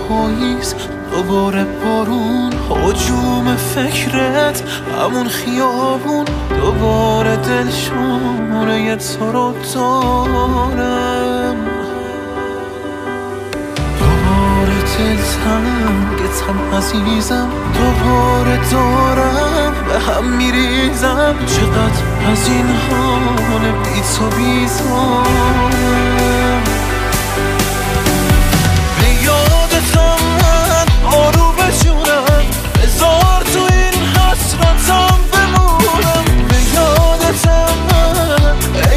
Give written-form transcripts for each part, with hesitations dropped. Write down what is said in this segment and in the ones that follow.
پاییز، دوباره بارون، هجوم فکرت، همون خیابون، دوباره دلشوره تو رو دارم، دوباره دلتنگتم عزیزم، دوباره دارم به هم میریزم. چقدر از این حال بی تو بیزارم. به یادتم من آروم بجونم، بذار تو این حسرتم بمونم. به یادتم من ای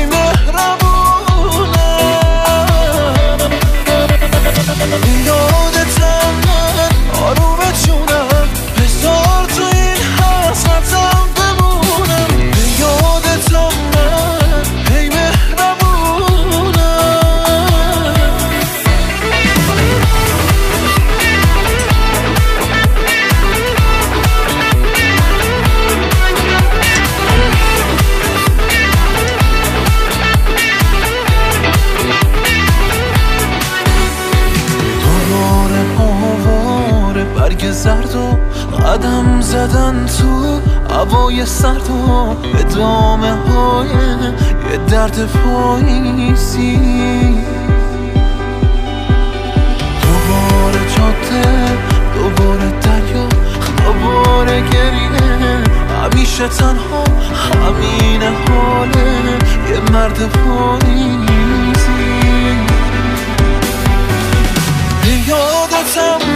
مهربونم، به یادتم من آروم بجونم، بذار تو این حسرتم بمونم. به یادتم من ای برگ زرد و قدم زدن تو هوای سرد و ادامه های یه درد پاییزی. دوباره جاده، دوباره دریا، دوباره گریه، همیشه تنها، همین حاله یه مرد پاییزی. یادتم